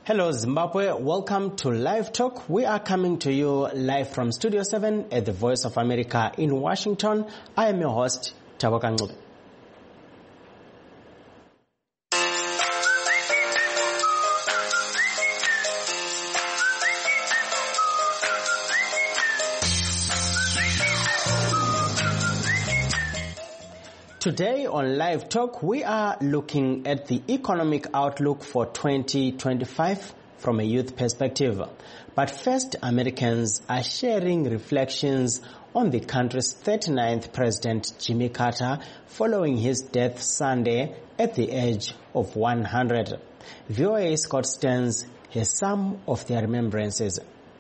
Hello Zimbabwe, welcome to Live Talk. We are coming to you live from Studio 7 at the Voice of America in Washington. I am your host, Taboka Ngube. Today on Live Talk, we are looking at the economic outlook for 2025 from a youth perspective. But first, Americans are sharing reflections on the country's 39th President Jimmy Carter following his death Sunday at the age of 100. VOA Scott Stearns has some of their remembrances.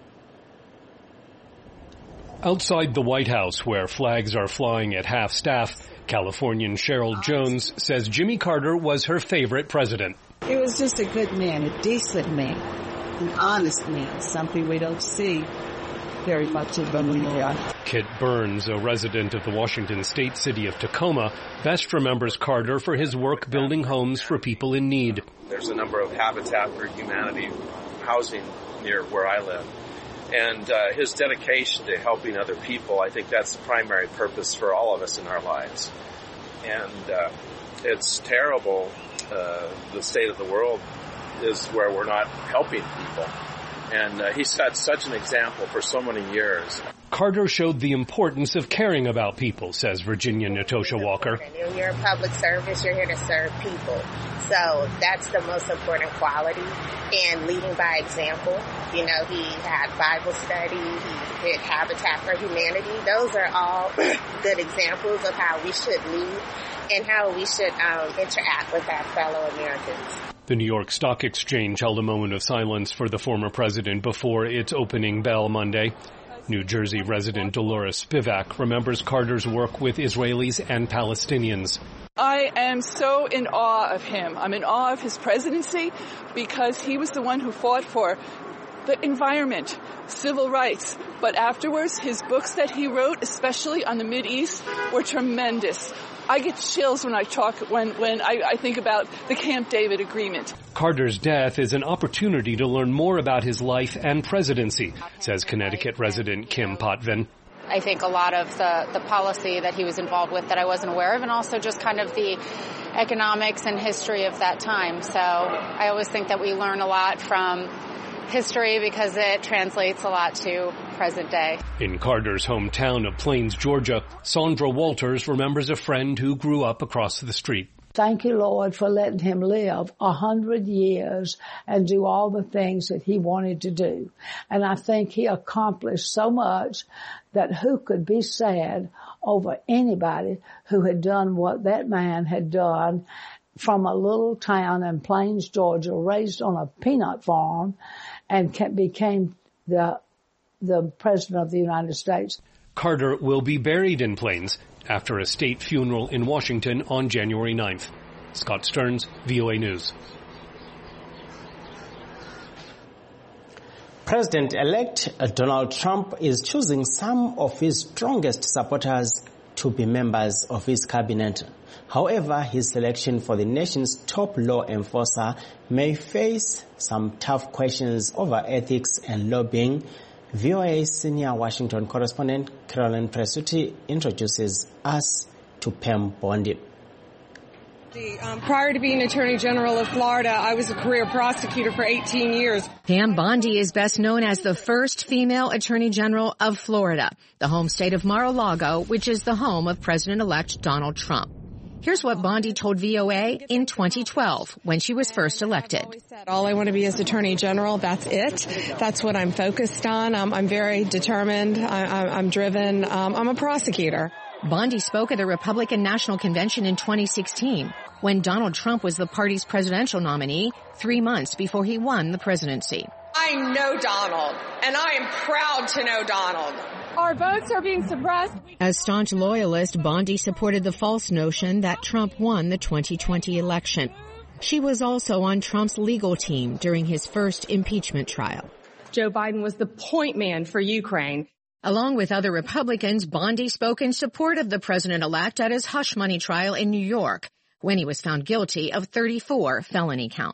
Outside the White House, where flags are flying at half-staff, Californian Cheryl Jones says Jimmy Carter was her favorite president. He was just a good man, a decent man, an honest man, something we don't see very much in Bermuda. Kit Burns, a resident of the Washington state city of Tacoma, best remembers Carter for his work building homes for people in need. There's a number of Habitat for Humanity housing near where I live. And his dedication to helping other people, I think that's the primary purpose for all of us in our lives. And it's terrible, the state of the world is where we're not helping people. And he set such an example for so many years. Carter showed the importance of caring about people, says Virginia Natosha Walker. When you're in public service, you're here to serve people. So that's the most important quality. And leading by example, you know, he had Bible study, he did Habitat for Humanity. Those are all good examples of how we should lead and how we should interact with our fellow Americans. The New York Stock Exchange held a moment of silence for the former president before its opening bell Monday. New Jersey resident Dolores Spivak remembers Carter's work with Israelis and Palestinians. I am so in awe of him. I'm in awe of his presidency because he was the one who fought for the environment, civil rights. But afterwards, his books that he wrote, especially on the Mideast, were tremendous. I get chills when I talk, when I think about the Camp David Agreement. Carter's death is an opportunity to learn more about his life and presidency, says Connecticut resident Kim Potvin. I think a lot of the policy that he was involved with that I wasn't aware of, and also just kind of the economics and history of that time. So I always think that we learn a lot from history because it translates a lot to present day. In Carter's hometown of Plains, Georgia, Sandra Walters remembers a friend who grew up across the street. Thank you, Lord, for letting him live 100 years and do all the things that he wanted to do. And I think he accomplished so much that who could be sad over anybody who had done what that man had done from a little town in Plains, Georgia, raised on a peanut farm and became the President of the United States. Carter will be buried in Plains after a state funeral in Washington on January 9th. Scott Stearns, VOA News. President-elect Donald Trump is choosing some of his strongest supporters to be members of his cabinet. However, his selection for the nation's top law enforcer may face some tough questions over ethics and lobbying. VOA senior Washington correspondent Carolyn Presutti introduces us to Pam Bondi. Prior to being Attorney General of Florida, I was a career prosecutor for 18 years. Pam Bondi is best known as the first female Attorney General of Florida, the home state of Mar-a-Lago, which is the home of President-elect Donald Trump. Here's what Bondi told VOA in 2012 when she was first elected. All I want to be is Attorney General. That's it. That's what I'm focused on. I'm very determined. I'm driven. I'm a prosecutor. Bondi spoke at the Republican National Convention in 2016 when Donald Trump was the party's presidential nominee 3 months before he won the presidency. I know Donald, and I am proud to know Donald. Our votes are being suppressed. As staunch loyalist, Bondi supported the false notion that Trump won the 2020 election. She was also on Trump's legal team during his first impeachment trial. Joe Biden was the point man for Ukraine. Along with other Republicans, Bondi spoke in support of the president-elect at his hush money trial in New York when he was found guilty of 34 felony counts.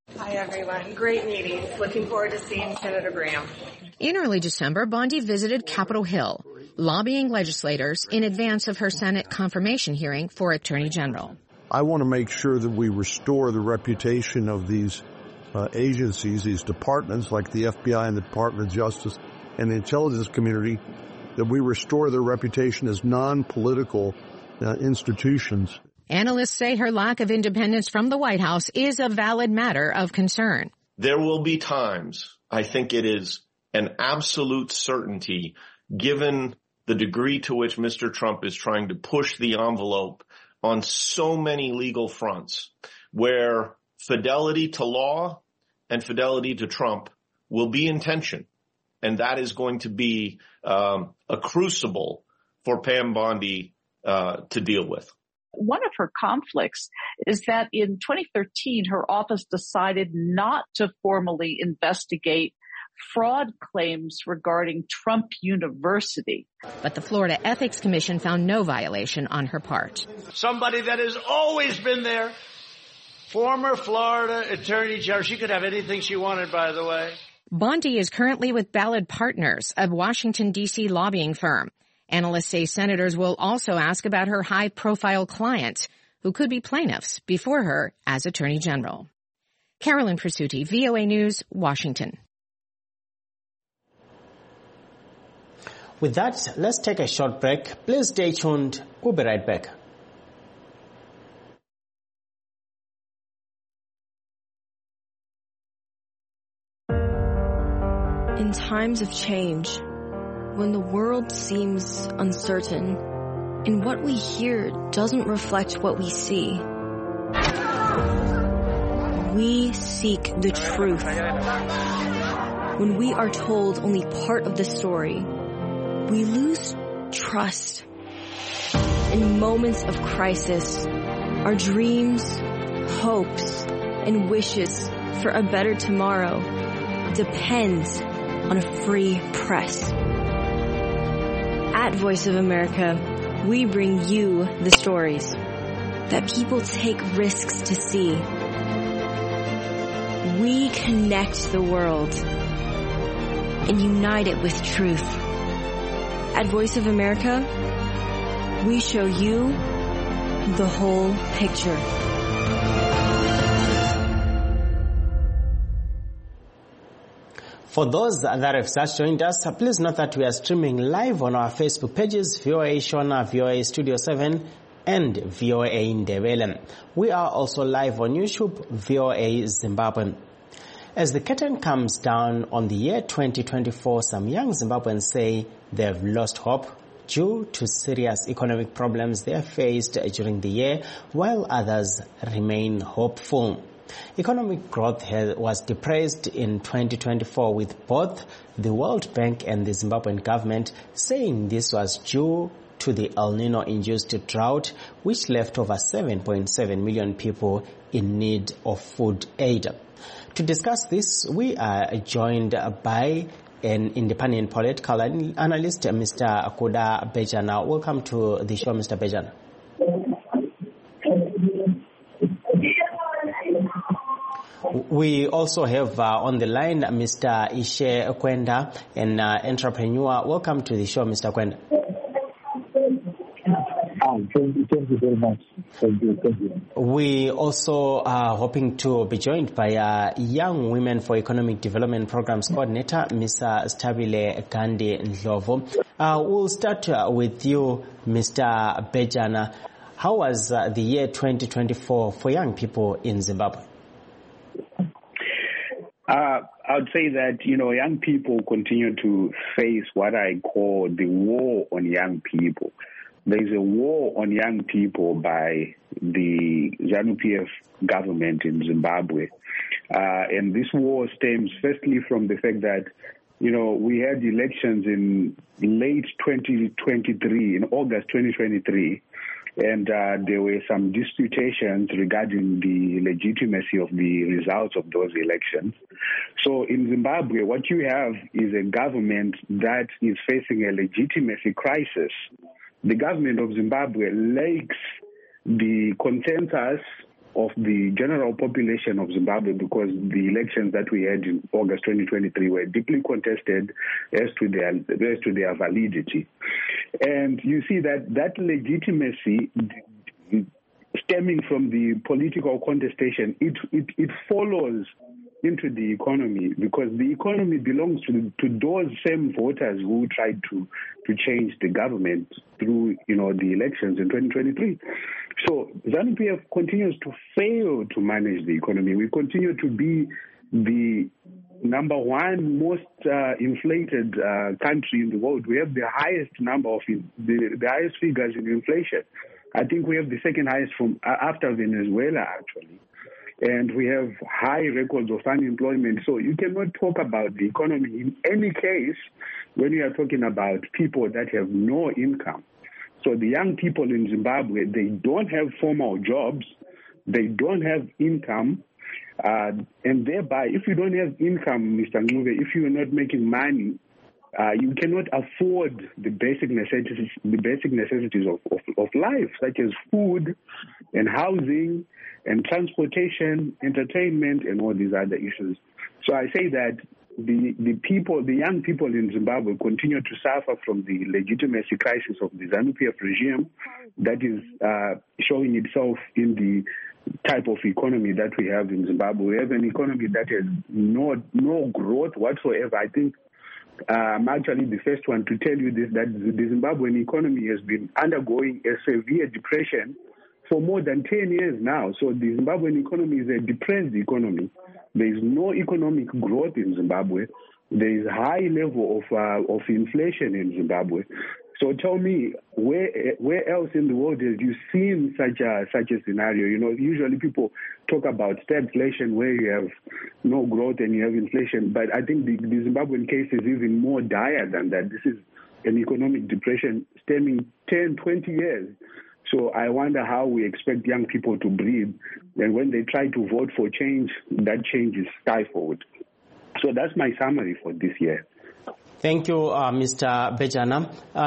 Hi, everyone. Great meeting. Looking forward to seeing Senator Graham. In early December, Bondi visited Capitol Hill, lobbying legislators in advance of her Senate confirmation hearing for Attorney General. I want to make sure that we restore the reputation of these agencies, these departments like the FBI and the Department of Justice and the intelligence community, that we restore their reputation as non-political institutions. Analysts say her lack of independence from the White House is a valid matter of concern. There will be times, I think it is an absolute certainty, given the degree to which Mr. Trump is trying to push the envelope on so many legal fronts, where fidelity to law and fidelity to Trump will be in tension. And that is going to be a crucible for Pam Bondi to deal with. One of her conflicts is that in 2013, her office decided not to formally investigate fraud claims regarding Trump University. But the Florida Ethics Commission found no violation on her part. Somebody that has always been there, former Florida Attorney General. She could have anything she wanted, by the way. Bondi is currently with Ballard Partners, a Washington, D.C. lobbying firm. Analysts say senators will also ask about her high-profile clients, who could be plaintiffs before her as Attorney General. Carolyn Presutti, VOA News, Washington. With that, let's take a short break. Please stay tuned. We'll be right back. In times of change, when the world seems uncertain and what we hear doesn't reflect what we see, we seek the truth. When we are told only part of the story, we lose trust. In moments of crisis, our dreams, hopes, and wishes for a better tomorrow depends on a free press. At Voice of America, we bring you the stories that people take risks to see. We connect the world and unite it with truth. At Voice of America, we show you the whole picture. For those that have just joined us, please note that we are streaming live on our Facebook pages, VOA Shona, VOA Studio 7, and VOA Ndebele. We are also live on YouTube, VOA Zimbabwe. As the curtain comes down on the year 2024, some young Zimbabweans say they have lost hope due to serious economic problems they have faced during the year, while others remain hopeful. Economic growth was depressed in 2024, with both the World Bank and the Zimbabwean government saying this was due to the El Nino-induced drought, which left over 7.7 million people in need of food aid. To discuss this, we are joined by an independent political analyst, Mr. Kuda Bejana. Welcome to the show, Mr. Bejana. We also have on the line Mr. Ishe Kwenda, an entrepreneur. Welcome to the show, Mr. Kwenda. Thank you very much. Thank you. We also are hoping to be joined by Young Women for Economic Development Programs Coordinator, Ms. Stabile Gandhi Ndlovu. We'll start with you, Mr. Bejana. How was the year 2024 for young people in Zimbabwe? I would say that, young people continue to face what I call the war on young people. There's a war on young people by the ZANU-PF government in Zimbabwe. And this war stems firstly from the fact that, we had elections in late 2023, in August 2023, and there were some disputations regarding the legitimacy of the results of those elections. So in Zimbabwe, what you have is a government that is facing a legitimacy crisis. The government of Zimbabwe lacks the consensus of the general population of Zimbabwe, because the elections that we had in August 2023 were deeply contested as to their validity. And you see that legitimacy stemming from the political contestation, it follows into the economy, because the economy belongs to those same voters who tried to change the government through the elections in 2023. So ZANU-PF continues to fail to manage the economy. We continue to be the number one most inflated country in the world. We have the highest number of the highest figures in inflation. I think we have the second highest from after Venezuela, actually. And we have high records of unemployment. So you cannot talk about the economy in any case when you are talking about people that have no income. So the young people in Zimbabwe, they don't have formal jobs. They don't have income. And thereby, if you don't have income, Mr. Ncube, if you are not making money, you cannot afford the basic necessities of life, such as food and housing and transportation, entertainment, and all these other issues. So I say that the young people in Zimbabwe continue to suffer from the legitimacy crisis of the ZANU-PF regime that is showing itself in the type of economy that we have in Zimbabwe. We have an economy that has no growth whatsoever. I think I'm actually the first one to tell you this, that the Zimbabwean economy has been undergoing a severe depression for more than 10 years now. So the Zimbabwean economy is a depressed economy. There is no economic growth in Zimbabwe. There is high level of inflation in Zimbabwe. So tell me, where else in the world have you seen such a scenario? Usually people talk about stagflation, where you have no growth and you have inflation. But I think the Zimbabwean case is even more dire than that. This is an economic depression stemming 10, 20 years. So I wonder how we expect young people to breathe. And when they try to vote for change, that change is stifled. So that's my summary for this year. Thank you, Mr. Bejana.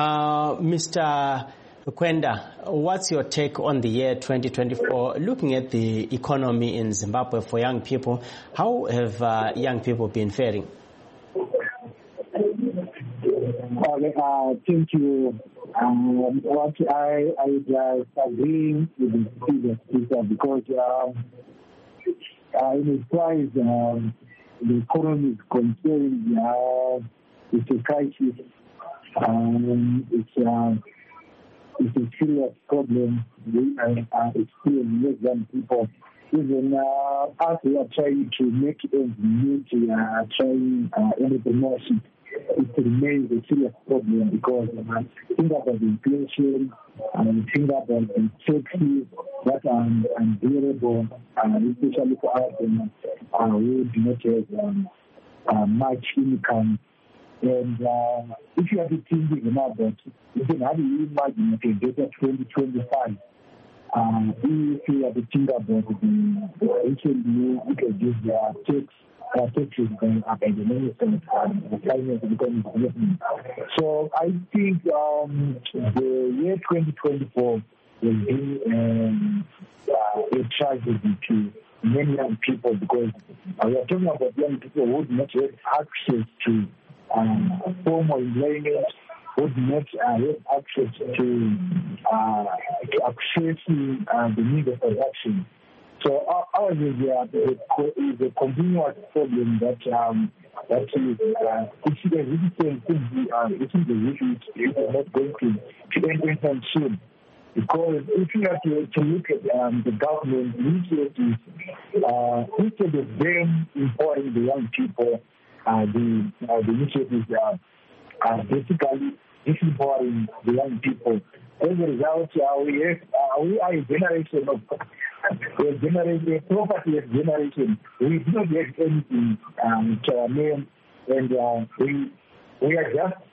Mr. Kwenda, what's your take on the year 2024? Looking at the economy in Zimbabwe for young people, how have young people been faring? Thank you. What I would agree with the previous speaker, because in as far as the economy is concerned, it's a crisis. It's a serious problem. It's still less than people. Even us, we are trying to make ends meet. We are trying entrepreneurship. It remains a serious problem, because think about inflation and think about the taxes that are unbearable, especially for us who do not have much income. And if you are thinking about that, how do you imagine a better 2025? If you are thinking about the recently introduced taxes going up and the Ministry of Finance and Economic Development. So I think the year 2024 will be a tragedy to many young people, because we are talking about young people who do not have access to formal employment, who do not have access to accessing the means of production. So ours is a continuous problem that is it's a resistance to it's not going to end anytime soon. Because if you have to look at the government initiatives, instead of them empowering the young people, the initiatives are basically disempowering the young people. As a result, we are a generation of property generation. We do not have anything to our name, and we are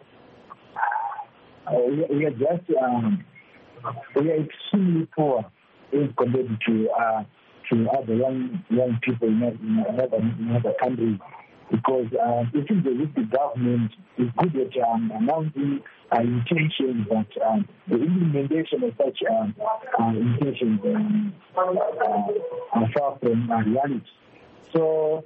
extremely poor as compared to other young people in other countries. because it seems as if the government is good at announcing intentions, but the implementation of such intentions are far from reality. So,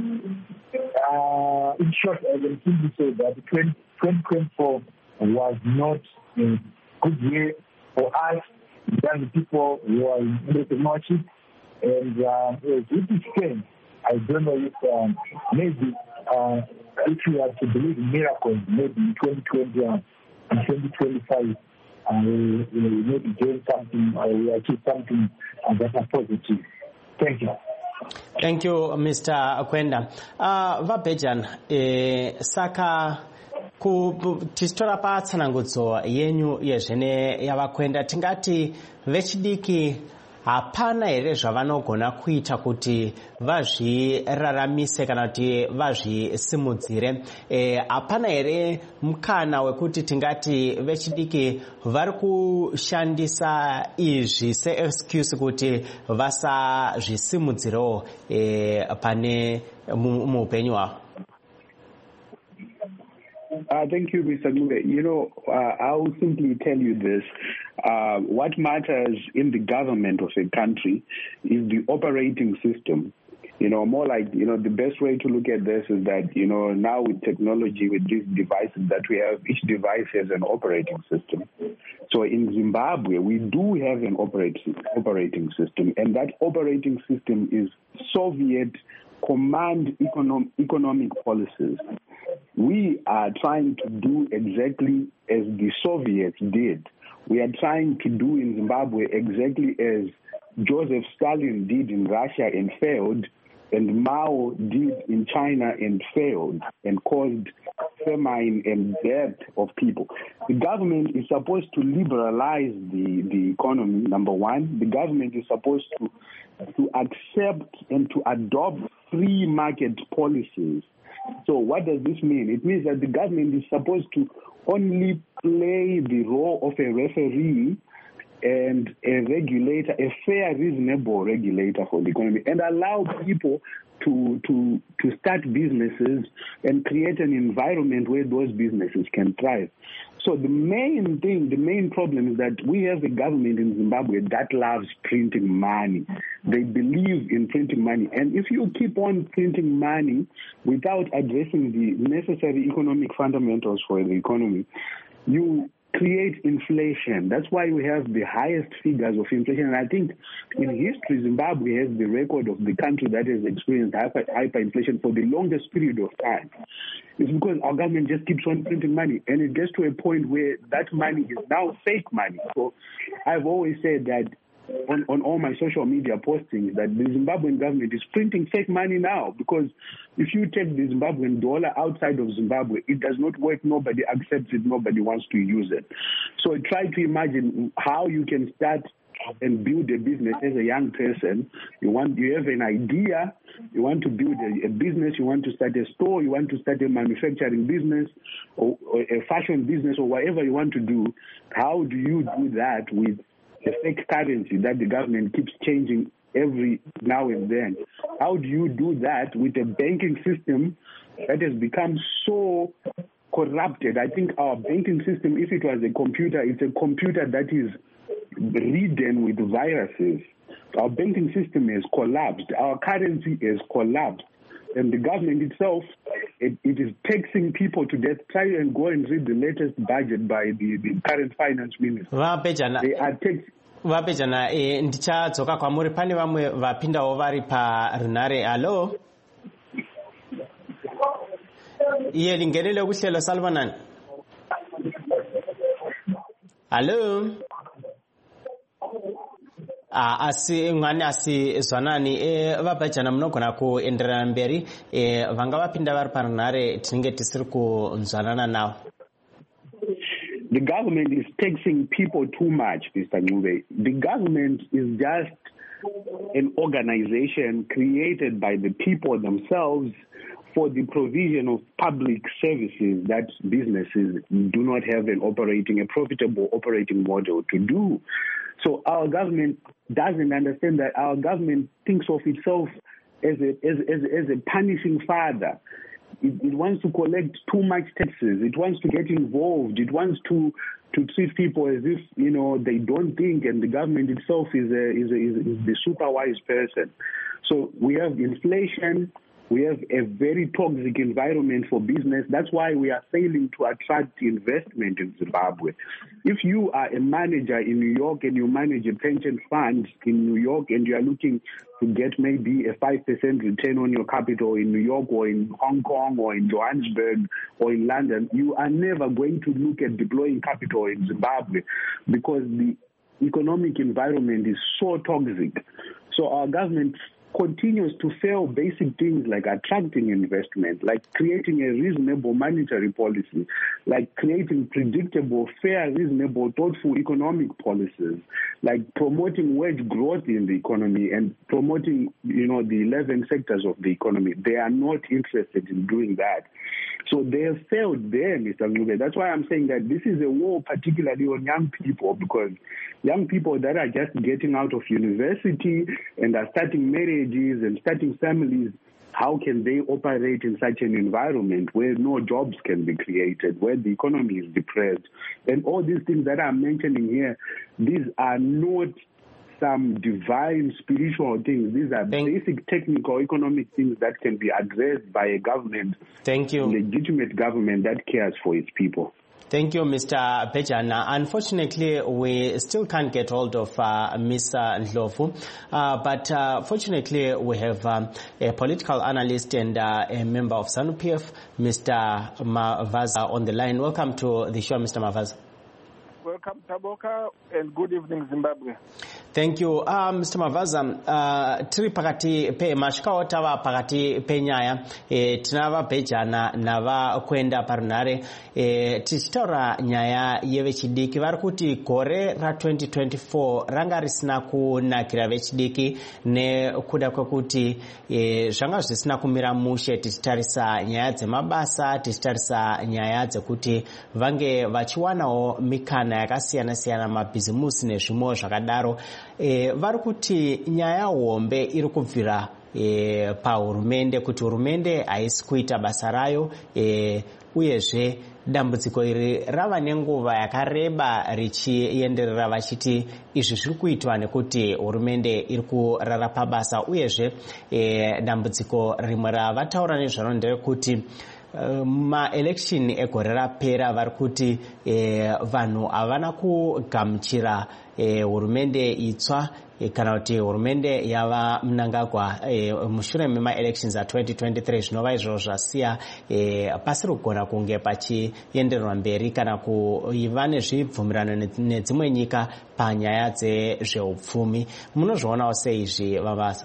in short, I can simply say that 2024 was not a good year for us, young people who are in entrepreneurship, and it is strange. I don't know if maybe if we have to believe in miracles, maybe in 2020 and 2025, we maybe do something or we achieve something that is positive. Thank you. Thank you, Mr. Kwenda. Vabhejan, saka tichitora patsanangudzo yenyu yezvene yavakwenda tingati vechidiki hapana here zvavanogona kuita kuti vazviraramise kana kuti vazvisimudzire. Hapana here mukana wekuti tingati vechidiki vari kushandisa izvi se-excuse kuti vasazvisimudzirewo pane muupenyu hwavo? Thank you, Mr. Ngube. I will simply tell you this. What matters in the government of a country is the operating system. More like, the best way to look at this is that, now with technology, with these devices that we have, each device has an operating system. So in Zimbabwe, we do have an operating system, and that operating system is Soviet command economic policies. We are trying to do exactly as the Soviets did. We are trying to do in Zimbabwe exactly as Joseph Stalin did in Russia and failed, and Mao did in China and failed and caused famine and death of people. The government is supposed to liberalize the economy, number one. The government is supposed to accept and to adopt free market policies. So what does this mean? It means that the government is supposed to only play the role of a referee and a regulator, a fair, reasonable regulator for the economy, and allow people to start businesses and create an environment where those businesses can thrive. So the main problem is that we have a government in Zimbabwe that loves printing money. They believe in printing money. And if you keep on printing money without addressing the necessary economic fundamentals for the economy, you create inflation. That's why we have the highest figures of inflation. And I think in history, Zimbabwe has the record of the country that has experienced hyperinflation for the longest period of time. It's because our government just keeps on printing money, and it gets to a point where that money is now fake money. So I've always said that on all my social media postings that the Zimbabwean government is printing fake money now, because if you take the Zimbabwean dollar outside of Zimbabwe, it does not work. Nobody accepts it. Nobody wants to use it. So try to imagine how you can start and build a business as a young person. You have an idea, you want to build a business, you want to start a store, you want to start a manufacturing business or a fashion business or whatever you want to do. How do you do that with a fake currency that the government keeps changing every now and then? How do you do that with a banking system that has become so corrupted? I think our banking system, if it was a computer, it's a computer that is ridden with viruses. Our banking system has collapsed. Our currency has collapsed. And the government itself, it is taxing people to death. Try and go and read the latest budget by the current finance minister. They are Vapejana, ndichadzoka kwamuri. Pane vamwe vapindawo vari parunare. Hello? Iye lingenele kuhlelo Salvanani. Hello? Mwani asizwanani. Vabhajana munogona kuenderera mberi. Vanga vapinda vari parunare tinenge tisiri kunzwanana navo. The government is taxing people too much, Mr. Ngube. The government is just an organization created by the people themselves for the provision of public services that businesses do not have a profitable operating model to do. So our government doesn't understand that. Our government thinks of itself as a punishing father. it wants to collect too much taxes. It wants to get involved. It wants to treat people as if, they don't think, and the government itself is the super wise person. So we have inflation. We have a very toxic environment for business. That's why we are failing to attract investment in Zimbabwe. If you are a manager in New York and you manage a pension fund in New York and you are looking to get maybe a 5% return on your capital in New York or in Hong Kong or in Johannesburg or in London, you are never going to look at deploying capital in Zimbabwe because the economic environment is so toxic. So our government continues to fail basic things like attracting investment, like creating a reasonable monetary policy, like creating predictable, fair, reasonable, thoughtful economic policies, like promoting wage growth in the economy and promoting, the 11 sectors of the economy. They are not interested in doing that. So they have failed there, Mr. Ngube. That's why I'm saying that this is a war particularly on young people, because young people that are just getting out of university and are starting marriages and starting families, how can they operate in such an environment where no jobs can be created, where the economy is depressed? And all these things that I'm mentioning here, these are not some divine spiritual things. These are basic technical economic things that can be addressed by a government. Thank you. Legitimate government that cares for its people. Thank you, Mr. Pejana. Unfortunately, we still can't get hold of Mr. Ndlovu, but fortunately, we have a political analyst and a member of ZANU-PF, Mr. Mavaza, on the line. Welcome to the show, Mr. Mavaza. Welcome, Taboka, and good evening, Zimbabwe. Thank you. Mr. Mavaza, tiri pakati pe mashikawo tava pakati penyaya tinava Pejana nava kwenda parunare tichitaura nyaya yevechidiki vari kuti gore ra2024 ranga risina kunakira vechidiki nekuda kwekuti zvanga zvisina kumira mushe tichitarisa nyaya dzemabasa, tichitarisa nyaya dzekuti vange vachiwanawo mikana yakasiyana siyana mabhizimusi nezvimwe zvakadaro. Vari kuti nyaya hombe iri kubvira pahurumende, kuti hurumende haisi kuita basa rayo, uyezve dambudziko iri rava nenguva yakareba richienderera vachiti izvi zviri kuitwa nekuti hurumende iri kurara pabasa, uyezve dambudziko rimwe ravataura nezvaro nderekuti maelection egore rapera vari kuti vanhu havana kugamuchira hurumende itsva kana kuti hurumende yava Mnangagwa mushure memaelections a2023 zvinova izvo zvasiya pasiri kugona kunge pachiendererwa mberi kana kuiva nezvibvumirano nedzimwe nyika panyaya dzezveupfumi. Munozvionawo sei izvi Mavaza?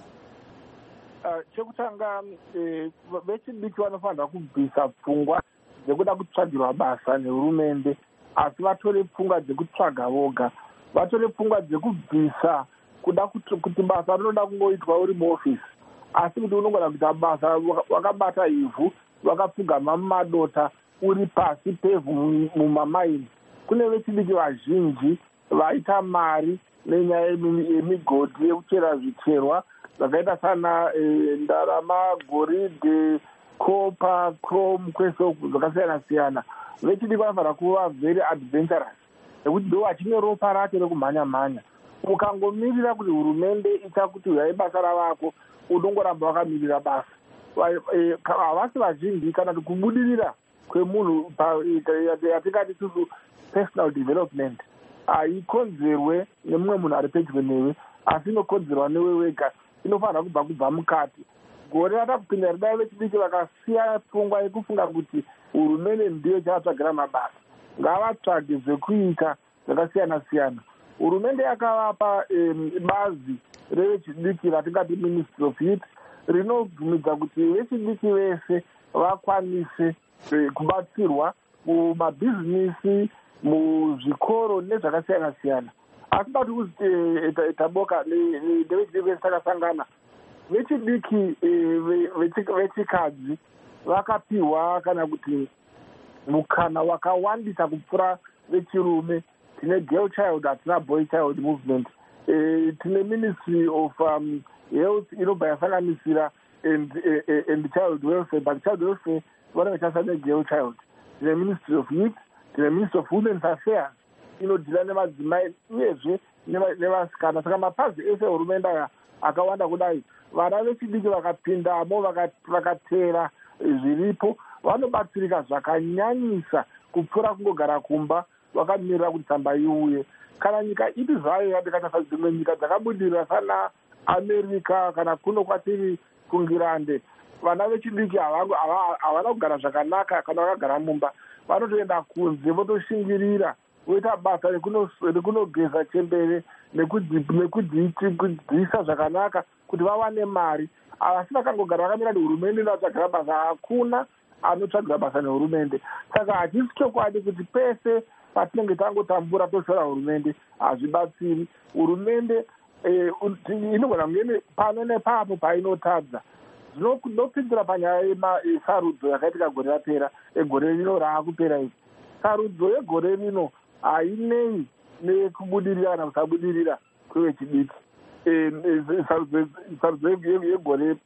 Chekutanga vechidiki vanofanira kubvisa pfungwa dzekuda kutsvagirwa basa nehurumende, asi vatore pfungwa dzekutsvaga voga, vatore pfungwa dzekubvisa kuda kuti basa rinoda kungoitwa uri muofisi, asi kuti unogona kuita basa wakabata ivhu, wakapfugama mumadota, uri pasi pevhu mumamaini. Kune vechidiki vazhinji vaita mari nenyaya yemigodhi yekuchera zvicherwa zvakaita sana ndarama, goridhe, kopa, chrome, kwese zvakasiyana siyana. Vechidiki vanofanira kuva very adventurous nekuti ndo vachine ropa racho rekumhanya mhanya. Ukangomirira kuti hurumende ita kuti uyai basa ravako, unongoramba wakamirira basa. Havasi vazhinji kana kuti kubudirira kwemunhu yatingati isusu personal development haikonzerwe nemumwe munhu ari pedyo newe, asi inokonzerwa newe wega. Inofanira kubva mukati. Gore rata kupinda ridai vechidiki vakasiya pfungwa yekufunga kuti hurumende ndiyo chavatsvagira mabasa, ngavatsvage zvekuita zvakasiyana siyana. Hurumende yakavapa bazi revechidiki ratingati Ministry of Youth rinobvumidza kuti vechidiki vese vakwanise kubatsirwa mumabhizinisi, muzvikoro nezvakasiyana siyana. Asi bati kuti Taboka nevechidiki vese takasangana, vechidiki vechikadzi vakapiwa kana kuti mukana wakawandisa kupfuura vechirume. Tine girl child, hatina boy child movement. Tine Ministry of Health inobva yasanganisira and child welfare, but child welfare vanenge vachasa negirl child, tine ministry of youth, tine ministry of women's affairs inodhila nemadzimai uyezve nevasikana. Saka mapazi ese hurumende aya akawanda kudai, vana vechidiki vakapindamo vakatera zviripo vanobatsirika zvakanyanyisa kupfuura kungogara kumba vakamirira kuti tsamba iuye. Kana nyika ipi zvayo yadikatasa dzimwe nyika dzakabudirira sana America kana kuno kwatiri kungirande, vana vechidiki havana kugara zvakanaka kana vakagara mumba, vanotoenda kunze votoshingirira voita basa rekunogeza chembere nekudziisa zvakanaka kuti vawane mari. Asi vakangogara vakamira nehurumende inovatsvagira basa, hakuna anotsvagira basa nehurumende. Saka hachisi chokwadi kuti pese patinenge tangotambura toshora hurumende hazvibatsiri. Hurumende inogona kunge pano nepapo painotadza. Ndopindura panyaya yesarudzo yakaitika gore rapera, egore rino raakupera iri. Sarudzo yegore rino hainei nekubudirira kana kusabudirira kwevechidiki. Sarudzo yegore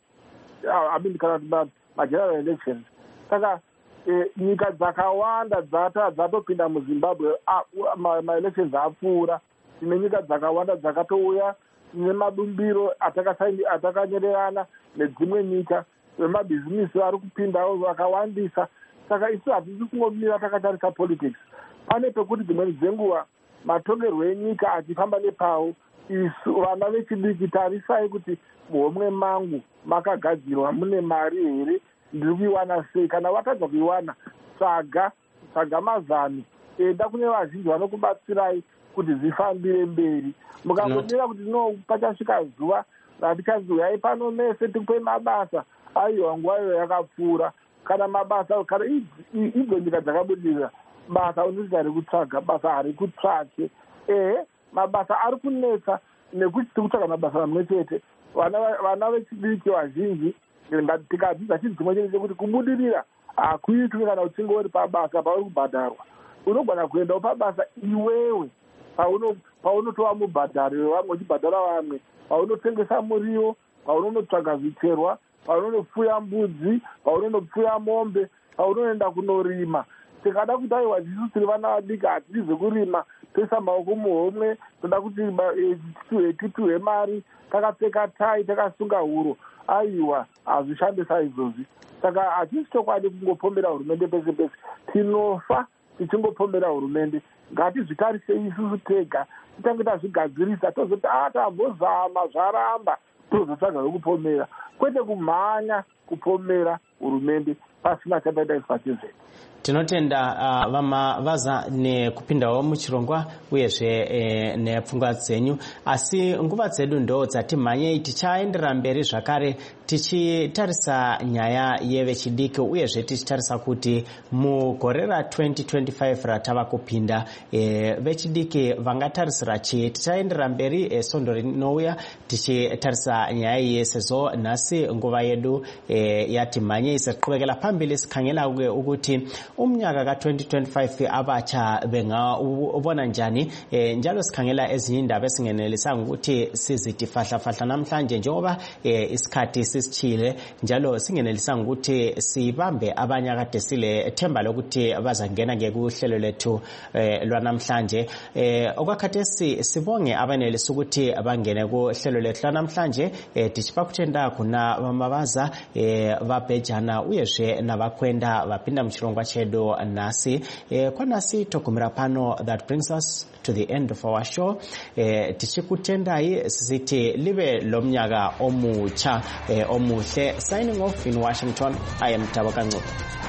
kana mageneral elections. Saka nyika dzakawanda dzatopinda muZimbabwe, maelections apfuura. Tine nyika dzakawanda dzakatouya nemabumbiro atakanyererana nedzimwe nyika, vemabhizinisi vari kupindawo vakawandisa. Saka isu hatisi kungomira takatarisa politics. Pane pekuti dzimweni dzenguva matongerwo enyika achifamba nepawo, isu vana vechidiki tarisai kuti muhomwe mangu makagadzirwa mune mari here, ndiri kuiwana sei? Kana watadza kuiwana, tsvaga mazano, enda kune vazhinji vanokubatsirai kuti zvifambire mberi. Mukangomira kuti no pachasvika zuva ratichazi uyai pano mese tikupe mabasa, aiwa nguvayo yakapfuura. Kana mabasa, kana idzo nyika dzakabudirira, basa unoita rekutsvaga, basa hari kutsvake. Mabasa ari kunetsa nekuti tikutsvaga mabasa mamwe chete. Vana vechidiki vazhinji tikadzidza chinhu chimwe chete chekuti kubudirira hakuitwi kana uchinge uri pabasa pauri kubhadharwa. Unogona kuendawo pabasa iwewe paunotova mubhadhari wevamwe, uchibhadhara vamwe, paunotengesa muriwo, paunonotsvaga zvicherwa, paunonopfuya mbudzi, paunonopfuya mombe, paunoenda kunorima. Tikada kuti aiwa tisu tiri vana vadiki hatizi kurima, toisa maoko muhomwe, toda kuti tituhe mari, takapfeka tai, takasunga huro. Aiwa hazvishandisa izvozvi. Saka hachisi chokwadi kungopombera hurumende pese pese. Tinofa tichingopombera hurumende. Ngatizvitarise isusu tega, titange tazvigadzirisa tozoti tambozama zvaramba, tozotsvaga vekupombera, kwete kumhanya kupomera hurumende pasina chataita isu pachezve. Tinotenda vamavaza nekupindawo muchirongwa uyezve nepfungwa dzenyu, asi nguva dzedu ndo dzatimhanyei. Tichaenderera mberi zvakare tichitarisa nyaya yevechidiki uyezve tichitarisa kuti mugore ra2025 ratava kupinda vechidiki vangatarisira chii. Tichaenderera mberi sondo rinouya tichitarisa nyaya iyi sezvo nhasi nguva yedu yatimhanyei. Sekuqhubekela phambili sikhangela ukuthi umnyaka ka2025 abatsha bengawubona njani, njalo sikhangela ezinye indaba esingenelisa ukuthi sizithi fahla namhlanje njengoba isikhathi sisichile, njalo singenelisa ukuthi sibambe abanye akade sile themba lokuthi bazangena ngekuhlelo lethu lwanamhlanje. Okwakhathesi sibonge abanelisa ukuthi bangene kuhlelo lethu lwanamhlanje, tichipa kutenda kuna vamavaza vabhejana uyezve navakwenda vapinda muchirongwa chedu nasi. Kwanasi togumira pano. That brings us to the end of our show. Tichikutendai sisiti libe lomnyaka omucha omuhle. Signing off in Washington, I am Tabaka Ngcuka.